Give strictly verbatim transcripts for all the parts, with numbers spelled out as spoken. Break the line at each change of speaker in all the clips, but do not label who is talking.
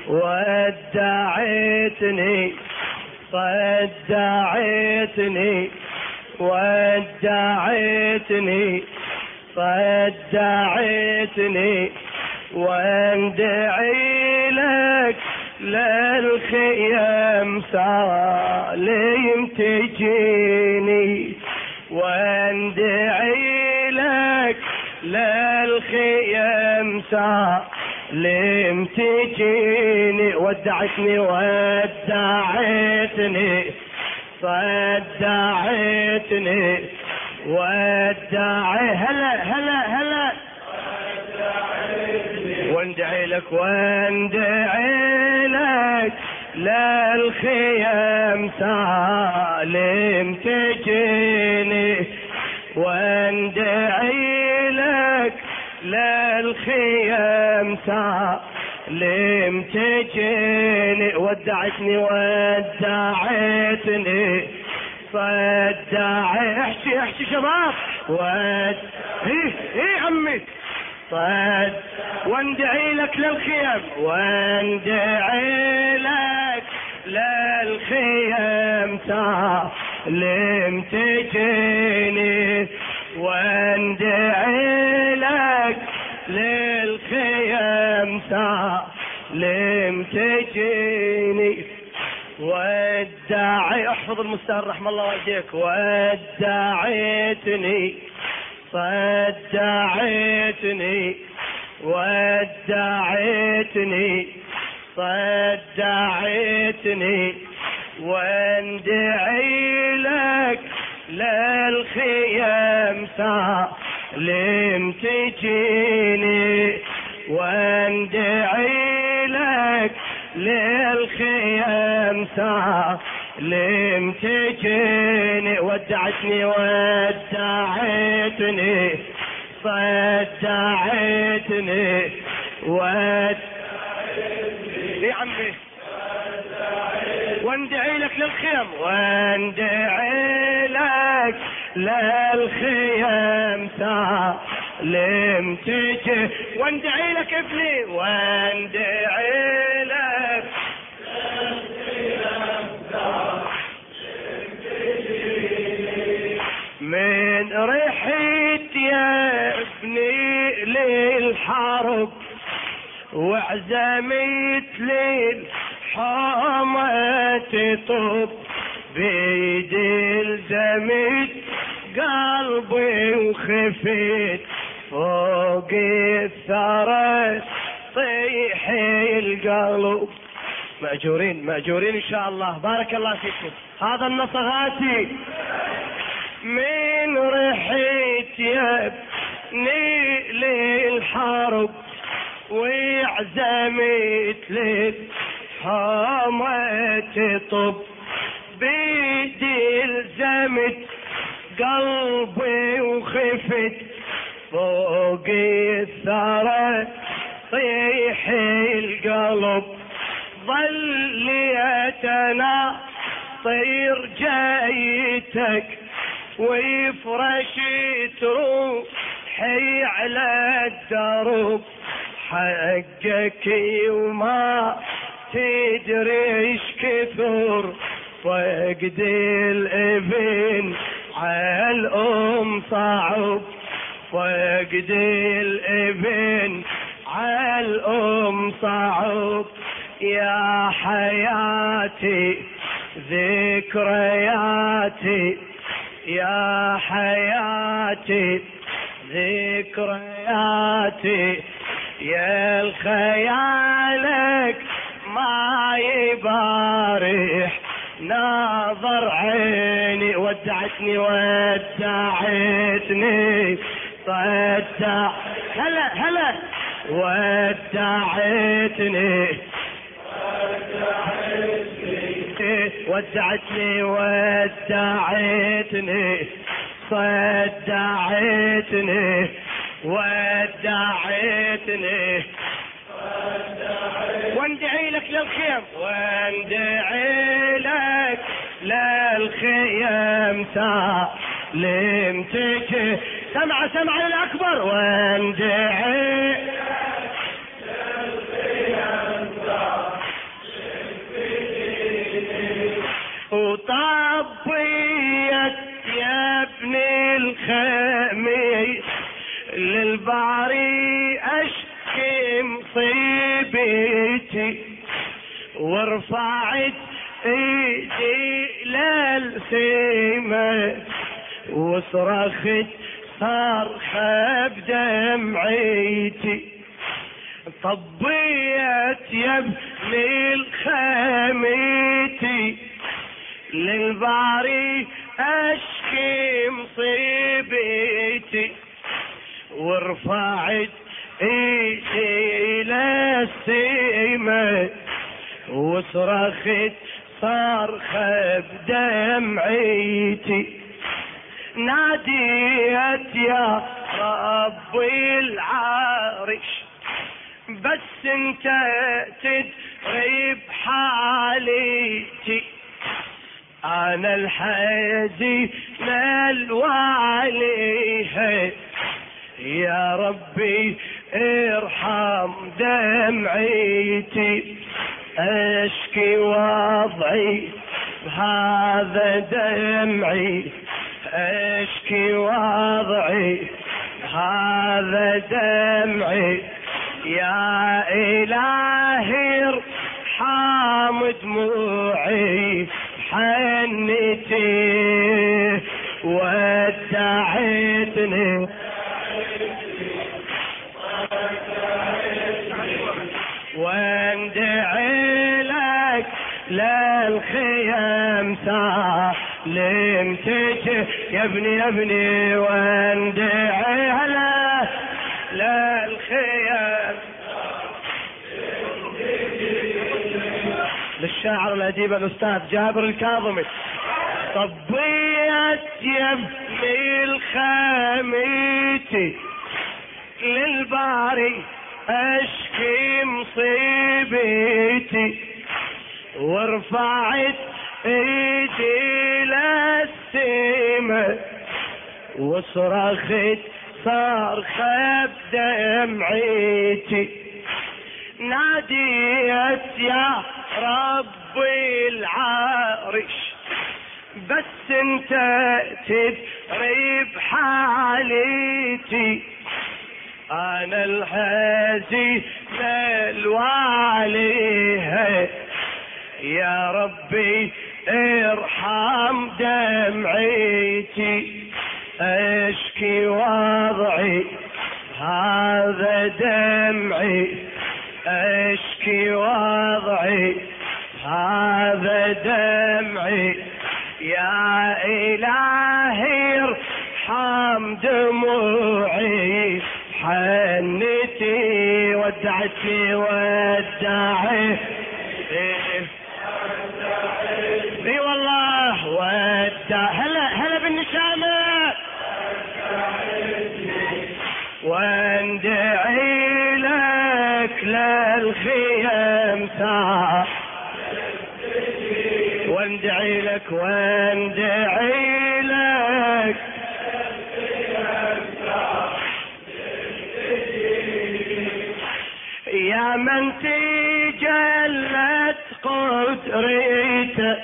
ودعتني صدعتني ودعتني صدعتني واندعي لك للخيام سالم تجيني واندعي لك للخيام سالم تجيني ودعتني ودعتني صدعتني ودعي هلا هلا هلا واندعي لك واندعي لك للخيام سالم تجيني واندعي لك للخيام سالم تجيني ودعتني ودعتني صدعي احكي احكي شباب ود ايه ايه عمي صد واندعي لك للخيام واندعي لك للخيام سالم تجيني واندعي لك للخيام سالم تجيني ودعي احفظ المستهل رحم الله والديك ودعيتني صدعتني ودعيتني صدعتني واندعي لك للخيام سالم تجيني واندعي لك للخيام سالم تجيني ودعتني ودعتني صدعتني ود يا عمي واندعي لك للخيام واندعي لك للخيام سالم تجي واندعي لك ابني واندعي لك من ريحت يا ابني للحرب وعزمت للحامة تطب بيدي الزمت قلبي وخفت فوق الثرى طيح القلب. مأجورين مأجورين ان شاء الله بارك الله فيكم. هذا النصغاتي من ريحت يا ابني للحرب وعزمت للحامة تطب بيدي الزمت قلبي وخفت فوق الثرى طيح القلب. ظل يتنا طير جايتك ويفرشت روحي على الدرب حقك وما تدري ايش كثر فقد الابن على الام صعب فقد الابن على الام صعب. يا حياتي ذكرياتي يا حياتي ذكرياتي يا الخيالك ما يبارح ناظر عيني. ودعتني ودعتني صدع هلا هلا ودعتني ودعتني ودعتني صدعتني ودعتني واندعي لك للخيام واندعي لك للخيام سالم تجي. سمع سمع الأكبر واندعي مصيبتي ورفعت ايدي للسما وصرخت صرخة بدمعتي طبيت يا ابني الخميتي للباري اشكي مصيبتي ورفعت ايدي للسما وصرخت صرخة بدمعتي ناديت يا ربي العرش بس انت تدري بحالتي انا الحزين الوالي يا ربي ارحم دمعتي اشكي وضعي بهذا دمعي اشكي وضعي هذا دمعي يا الهي ارحم دموعي حنتي ودعتني واندعي لك للخيام سالم تجي يا ابني يا ابني واندعي لك للخيام للشاعر الأديب الأستاذ جابر الكاظمي طبيت يا ابني الخميتي للباري اشكي مصيبتي ورفعت ايدي للسما وصرخت صرخة بدمعتي ناديت يا ربي العرش بس انت تدري بحالتي انا الحزين الوالي يا ربي ارحم دمعتي اشكي وضعي هذا دمعي اشكي وضعي هذا دمعي يا الهي ارحم دموعي حنتي ودعتني ودعي اي والله ودع هلا هلا بالنشامة واندعي لك للخيام ساعة واندعي لك واندعي لك يا من تجلت قدرته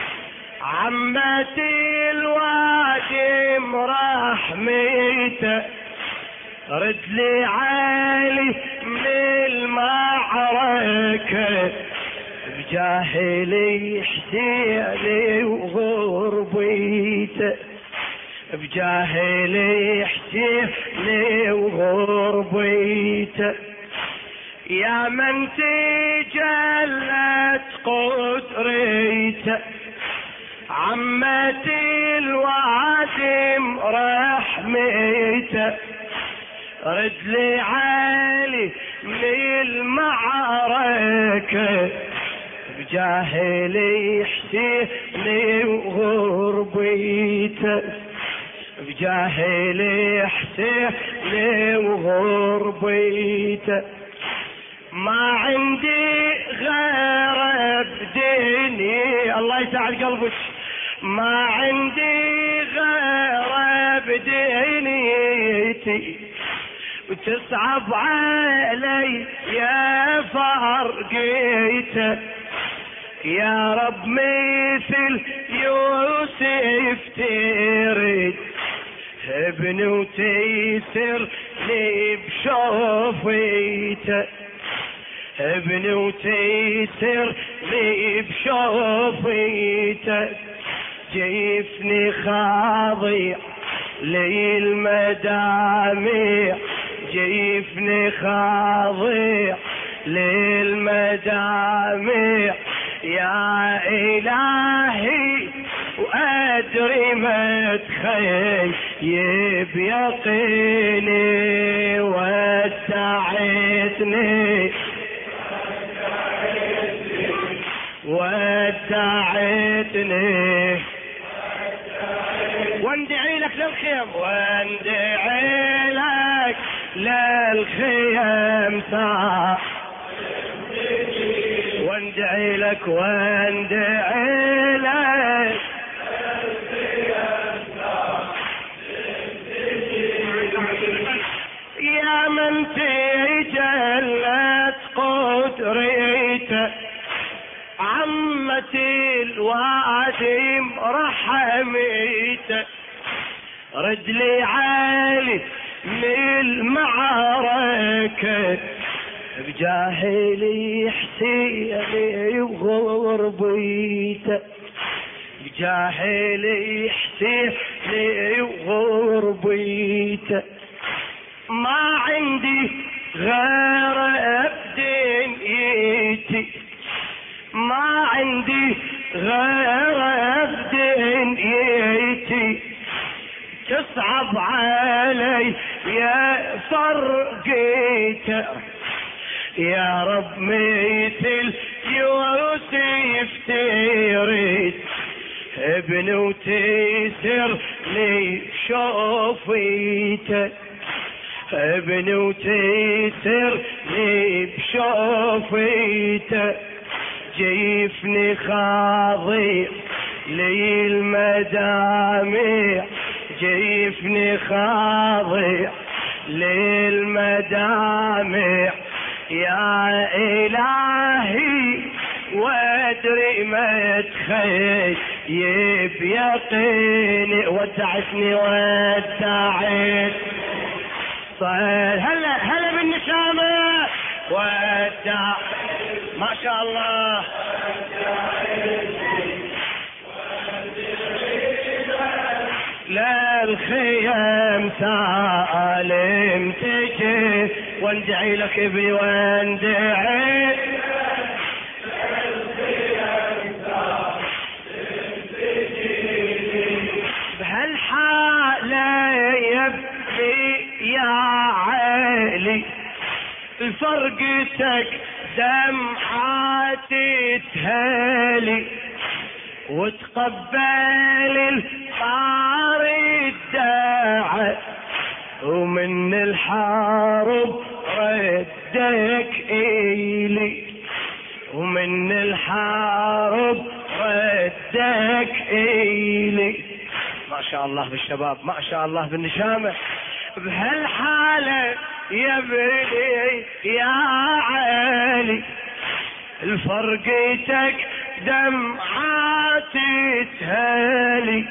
عمتي الوادم رحمته رد لي عالي من المعركة بجاهلي حسيني وغربيته بجاهلي حسيني وغربيته يا من تجلت قدريته عمتي الوادم رحمته رد لي عالي من المعركة بجاهلي حسيني وغربيته بجاهلي حسيني وغربيته ما عندي غير بديني الله يساعد قلبك ما عندي غير بدينيتي وتصعب علي يا فرقيته يا رب مثل يوسف تريد ابن وتيسر لي بشوفيته ابني وتيسر لي بشوفيتك، جيفني خاضع لي المدامع، جيفني خاضع للمدامع يا إلهي، وأدري ما تخيب يقيني، ودعتني ودعتني واندعي لك للخيم، واندعي لك للخيم ساعة، واندعي لك واندعي لك يا من تجلت قدريته، عمة الوادي رحميته، رد لي عالي من المعركة، بجاهلي حسيني وغربيته، بجاهلي حسيني وغربيته، ما عندي غير بدنيتي، ما عندي غير بدنيتي، تصعب علي يا فرقيته، يا رب مثل يوسف تريد، ابن وتيسر لي بشوفيته، ابن وتيسر لي بشوفيته، جيفني خاضع لي المدامع، جيفني خاضع للمدامع يا إلهي، وادري ما تخيب يقيني، ودعتني ودعت هلا هلا بالنشامة، ودع ما شاء الله للخيام سالم تجي، واندعي لك ابي واندعي بهالحالة يبكي يا علي، فرقتك دمعاتي تهالي، وتقبل الطاري الداعي، ومن الحارب ردك إلي، ومن الحارب ردك إلي، ما شاء الله بالشباب، ما شاء الله بالنشامة، بهالحالة يا بني يا علي، الفرقتك دمعاتي تهالي،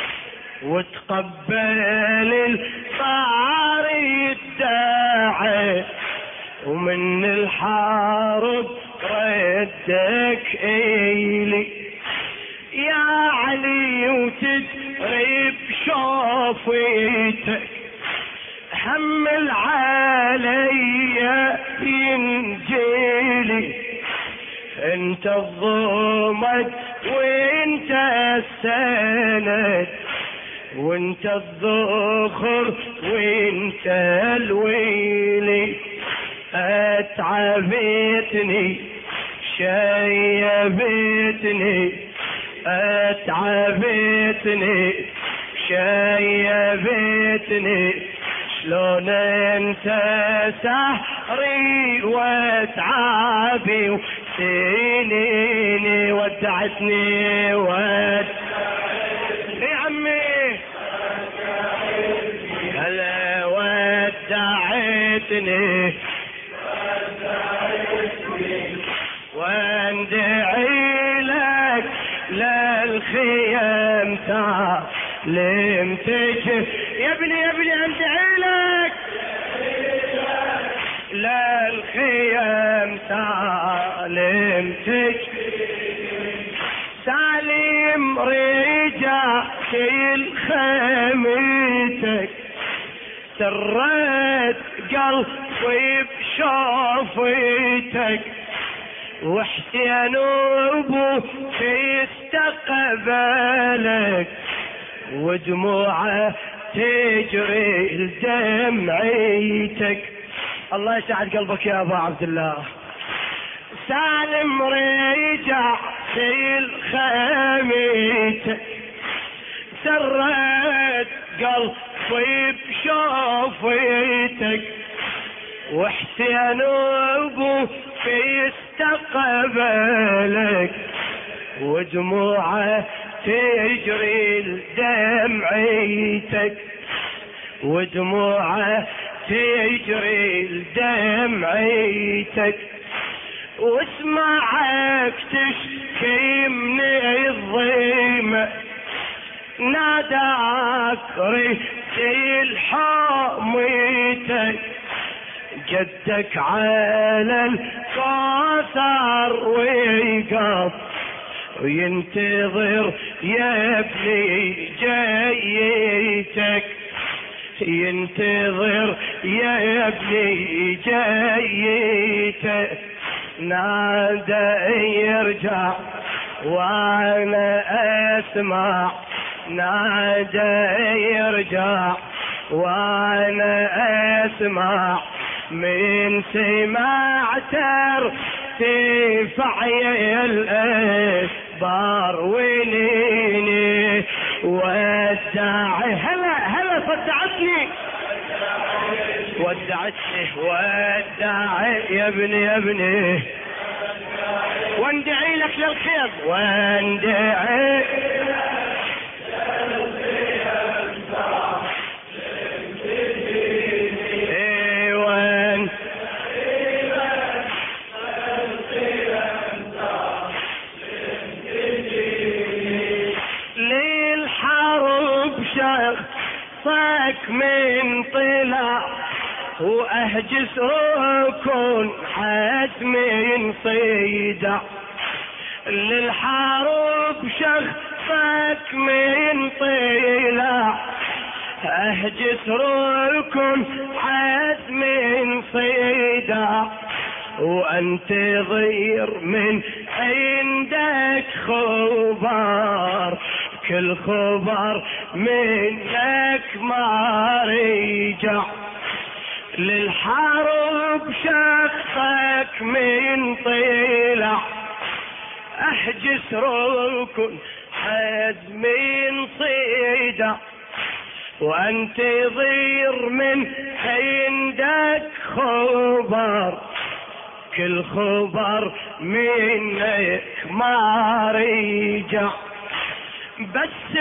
وتقبل الطاري الداعي، ومن الحارب ردك إلي يا علي، وتدري بشوفيتك، حمل علي ينجيلي، انت الضمد وانت السند، وانت الذخر وانت الويلي، اتعبتني شيبتني، اتعبتني شيبتني، شلون انت سهري وتعبي وسنيني، ودعتني ود يا عمي هلا ودعتني واندعي لك للخيام تعلم تجي، يا ابني يا ابني اندعي لك للخيام تعلم سالم رجع شيل خيمتك سرت قلبي بشوفتك وحسين ابوك يستقبلك ودموعه تجري لدمعيتك. الله يسعد قلبك يا ابا عبد الله. سالم رجع شيل خيمتك سرت قلبي بشوفتك وحسين ابوك يستقبلك ودموعه تجري لدمعيتك ودموعه تجري لدمعيتك واسمعك تشكي من الضيمة ناداك رجل حميتك جدك على الكوثر ويقف وينتظر يا ابني جايتك ينتظر يا ابني جايتك نادى يرجع وانا اسمع نادى يرجع وانا اسمع من سمعت ارتفع يا الاسبار وليني وداعي هلا هلا صدعتني ودعتني وداعي يا ابني يا ابني واندعي لك للخير واندعي صك من طلع واهجس ركن حتم صيدع للحرب شخصك من طلع اهجس ركن حتم صيدع وانتظر من عندك خبر كل خبر منك ما رجع للحرب شخصك من طلع احجس ركن حزم صيدع وانتظر من عندك خبر كل خبر منك ما رجع بس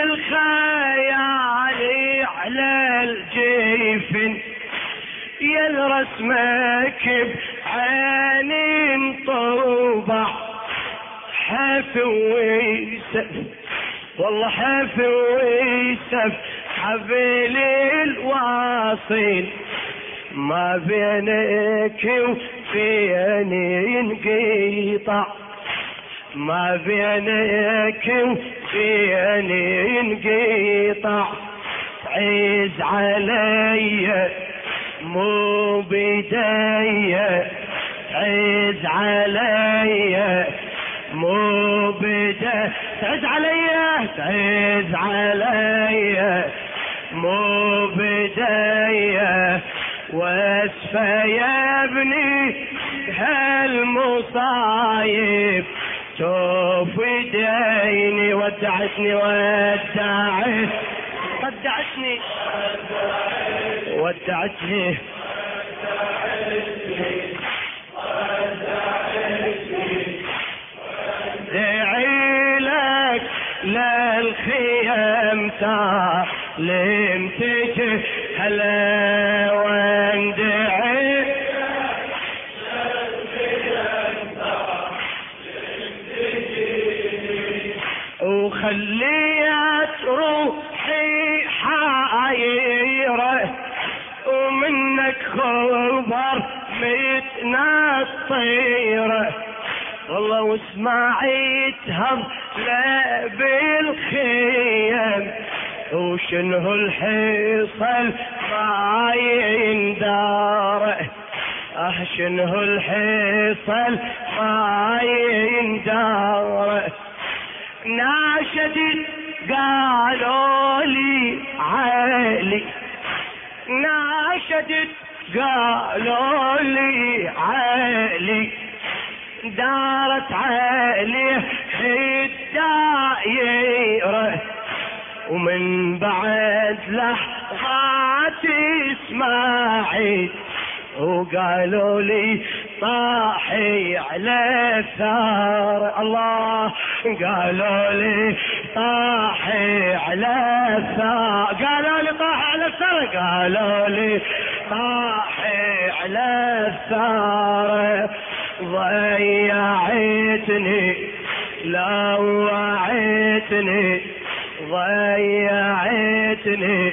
الخيال على الجيفن يا الرسمك بعين طوبع حافي ويسف والله حافي ويسف حبل الواصل ما بينك وفيني انقطع ما بينك وفيني انقطع عز علي مو بداية عز علي مو بداية تعز علي تعز علي مو بداية واسفة يا ابني هالمصايب شوف ديني ودعتني ودعتني ودعتني ودعتني دعي لك للخيام سلمتك هلا واندعي وخليت روحي حايرة ومنك خبر متنا الطيرة والله واسمعي تهض لا بالخيم وشنه الحصل ما يندار اه شنه الحصل ما يندار ناشدت قالوا لي عالي ناشدت قالوا لي عالي دارت عليه الدايرة ومن بعد لحظات اسمعي وقالوا لي طاحي على الثار الله قالوا لي طاحي على الثار قالوا لي طاحي على الثار قالوا لي طاحي على الثار ضيعتني لوعتني ضيعتني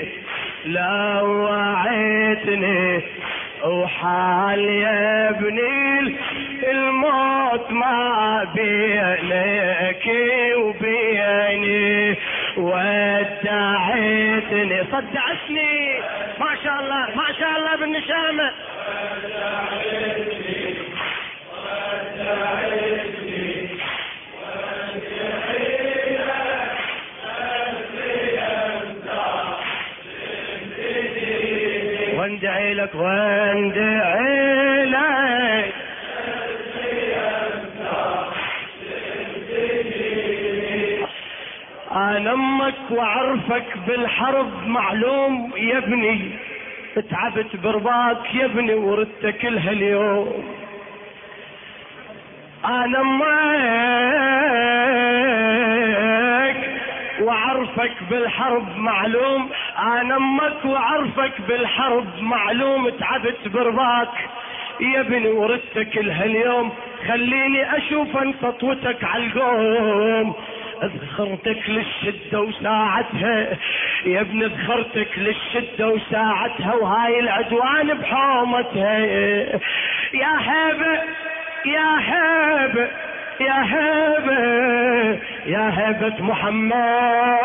لوعتني وحال يا ابني الموت ما بينك وبيني ودعتني صدعتني ما شاء الله ما شاء الله بالنشامة ودعتني ودعتني واندعي لك واندعي لك انا امك وعرفك بالحرب معلوم يا ابني تعبت برضاك يا ابني وردتك كلها اليوم انا امك وعرفك بالحرب معلوم انا امك وعرفك بالحرب معلوم تعبت برضاك يا ابني وردتك لها اليوم خليني اشوف ان سطوتك عالقوم ذخرتك للشدة وساعتها يا ابني ذخرتك للشدة وساعتها وهاي العدوان بحومتها يا هبة يا هبة يا هبة يا هبة محمد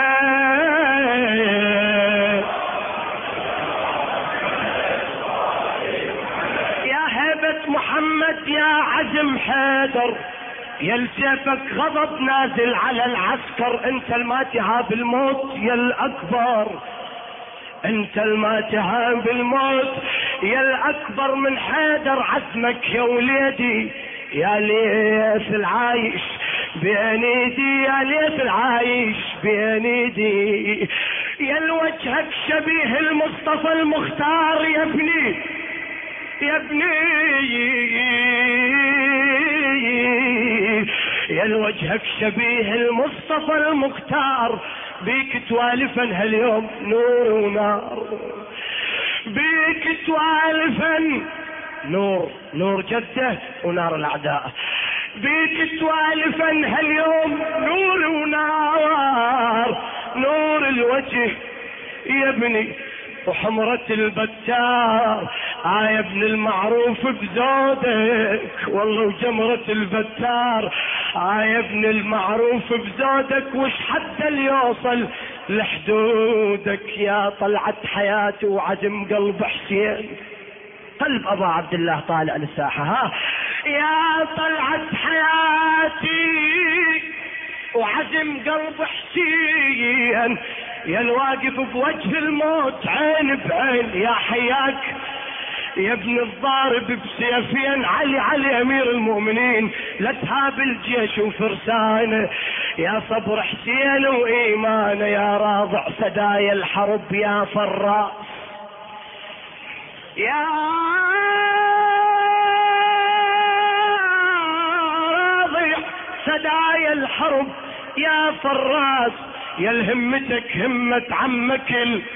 يا هبة محمد يا عزم حيدر يا لسيفك غضب نازل على العسكر انت الما تهاب الموت يا الاكبر انت الما تهاب الموت يا الاكبر من حيدر عزمك يا وليدي يا ليث العايش بين ايدي يا ليث العايش بين ايدي يا الوجهك شبيه المصطفى المختار يا ابني يا ابني يا الوجهك شبيه المصطفى المختار بيك توالفا هاليوم نور ونار بيك توالفا نور نور جده ونار الاعداء بيك توالفا هاليوم نور ونار نور الوجه يا ابني وحمرة البتار آه يا ابن المعروف بزودك والله وجمرة البتار آه يا ابن المعروف بزودك وش حتى اللي يوصل لحدودك يا طلعت حياتي وعزم قلب حسين قلب ابا عبد الله طالع للساحة ها يا طلعت حياتي وعزم قلب حسين يا الواقف بوجه الموت عين بعين يا حياك يا ابن الضارب بسيفين علي علي امير المؤمنين لا تهاب الجيش وفرسانه يا صبر حسين وايمانه يا راضع سدايا الحرب يا فراس يا راضع سدايا الحرب يا فراس يا الهمتك همة عمك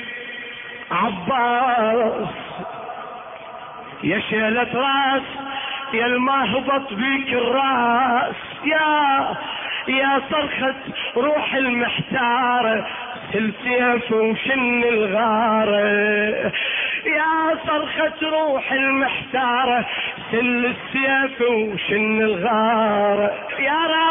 العباس يا شيلة راس يا المهبط بيك الراس يا يا صرخة روح المحتارة سل سيف وشن الغارة يا صرخة روح المحتارة سل السيف وشن الغارة يا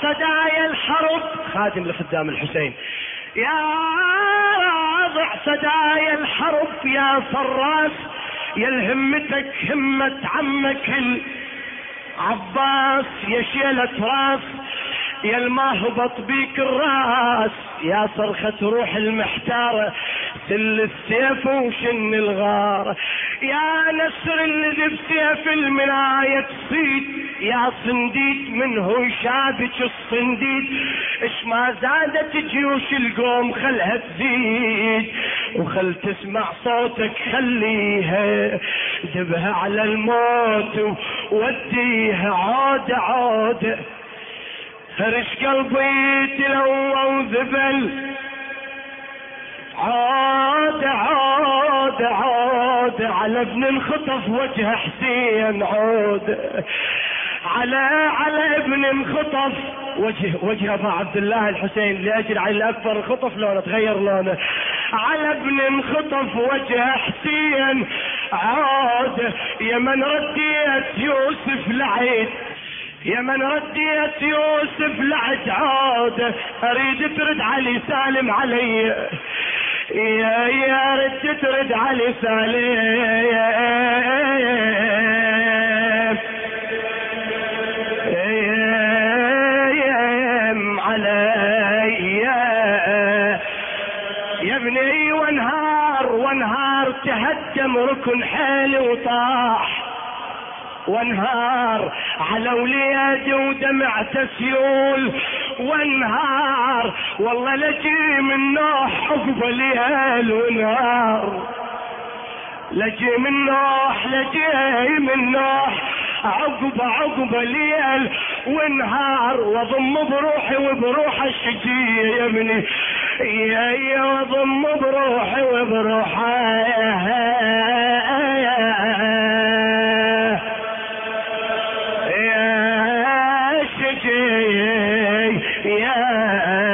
صدايا الحرب، خادم لخدام الحسين، يا راضع صدايا الحرب يا صراس، يا الهمتك همة عمك العباس، يا شيلة راس يا المهبط بيك الراس، يا صرخة روح المحتارة سل السيف وشن الغارة، يا نسر الذي بسيف المناية تصيد، يا صنديد منه شابك الصنديد، اش ما زادت جيوش القوم خلها تزيد، وخل تسمع صوتك خليها دبها على الموت ووديها عود عود، هرش قلبي تلوى وذبل، عود عود عود على ابن انخطف وجه حسين، عود على على ابن انخطف وجه وجه ابا عبد الله الحسين، لاجل علي الاكبر خطف لونه تغير لونه، على ابن انخطف وجه حسين، عود يا من رديت يوسف لعيد، يا من رديت يوسف لعد عود، اريد ترد علي سالم علي، يا يا رد ترد علي سالم علي يا ابني، وانهار وانهار تهدم ركن حيلي وطاح، وانهار على وليدي ودمعت سيول، وانهار والله لجي من نوح عقب ليل ونهار، لجي من نوح لجي من نوح عقب عقب ليل ونهار، واضم بروحي وبروح الشجية يا ابني، يا يا واضم بروحي وبروحي يا